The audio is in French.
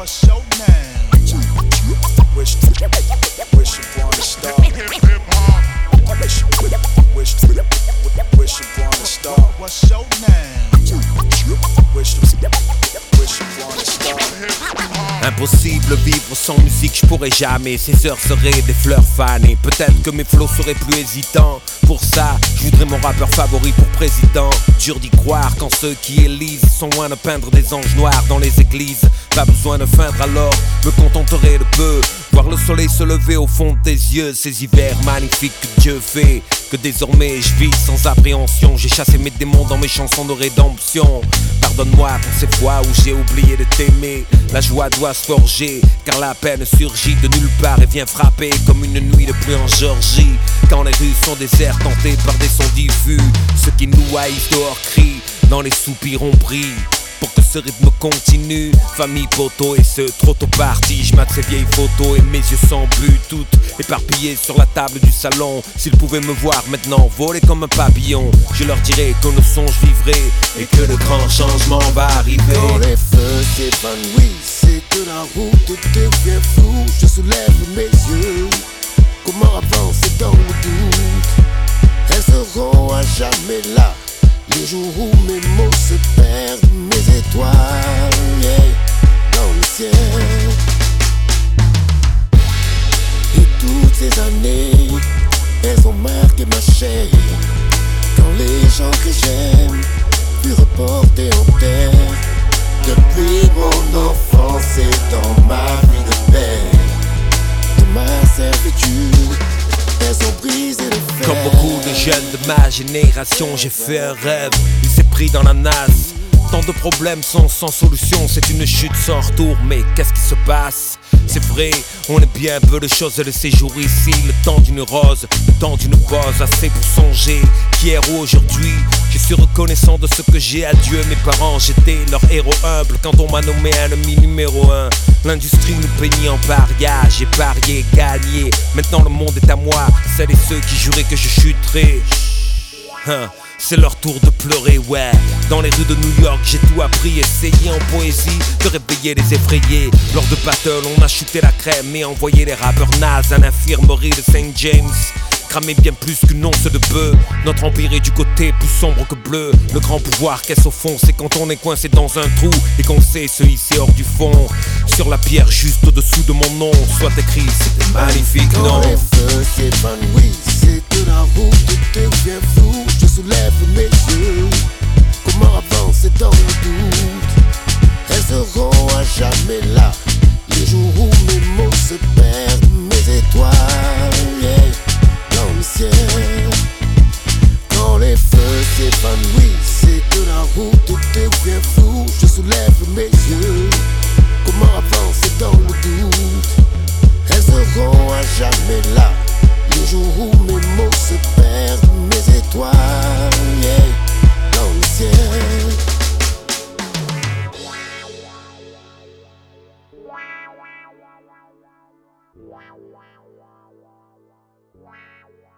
What's your name? Wish upon a star. Wish upon a star. What's your name? Wish upon a star. Impossible vivre sans musique, je pourrais jamais. Ces heures seraient des fleurs fanées. Peut-être que mes flots seraient plus hésitants. Pour ça, je voudrais mon rappeur favori pour président. Dur d'y croire quand ceux qui élisent sont loin de peindre des anges noirs dans les églises. Pas besoin de feindre alors, me contenterai de peu. Voir le soleil se lever au fond de tes yeux. Ces hivers magnifiques que Dieu fait. Que désormais je vis sans appréhension. J'ai chassé mes démons dans mes chansons de rédemption. Pardonne-moi pour ces fois où j'ai oublié de t'aimer. La joie doit se forger, car la peine surgit de nulle part et vient frapper comme une nuit de pluie en Georgie. Quand les rues sont désertes, tentées par des sons diffus, ceux qui nous haïssent dehors crient, dans les soupirs on prie. Pour que ce rythme continue, famille, poteau et ce trop tôt parti. Je mate ces vieilles photos et mes yeux sans but, toutes éparpillées sur la table du salon. S'ils pouvaient me voir maintenant voler comme un papillon, je leur dirais que nos songes vivraient et que le grand changement va arriver. Quand les feux s'évanouissent et que la route devient floue, je soulève mes yeux. Comment avancer dans le doute? Elles seront à jamais là. Les jours où mes mots se perdent, mes étoiles, yeah, dans le ciel. Et toutes ces années, elles ont marqué ma chair. Quand les gens que j'aime furent reportés en terre. Depuis mon enfance et dans ma vie de père, de ma servitude, elles ont brisé le fer. Comme beaucoup de jeunes de ma génération, j'ai fait un rêve, il s'est pris dans la nasse. Tant de problèmes sont sans solution, c'est une chute sans retour, mais qu'est-ce qui se passe? C'est vrai, on est bien peu de choses le séjour ici. Le temps d'une rose, le temps d'une pause, assez pour songer qu'hier ou aujourd'hui je suis reconnaissant de ce que j'ai à Dieu. Mes parents, j'étais leur héros humble quand on m'a nommé ennemi numéro 1. L'industrie nous peignit en paria, j'ai parié, gagné. Maintenant le monde est à moi, celles et ceux qui juraient que je chuterais. C'est leur tour de pleurer, ouais. Dans les rues de New York, j'ai tout appris. Essayé en poésie de réveiller les effrayés. Lors de battle, on a chuté la crème et envoyé les rappeurs nazes à l'infirmerie de St. James. Cramé bien plus qu'une once de bœuf. Notre empire est du côté plus sombre que bleu. Le grand pouvoir qu'est-ce au fond, c'est quand on est coincé dans un trou et qu'on sait se hisser hors du fond. Sur la pierre juste au-dessous de mon nom, soit écrit, c'était magnifique, non? Quand les feux s'évanouissent et que la route devient floue, je soulève mes yeux. Comment avancer dans le doute? Elles seront à jamais là. Les jours où mes mots se perdent, mes étoiles, yeah, dans le ciel. Quand les feux s'évanouissent et que la route devient floue, je soulève mes yeux. Comment avancer dans le doute? Elles seront à jamais là. Les jours où mes mots se perdent, mes étoiles, yeah, dans le ciel. Wow.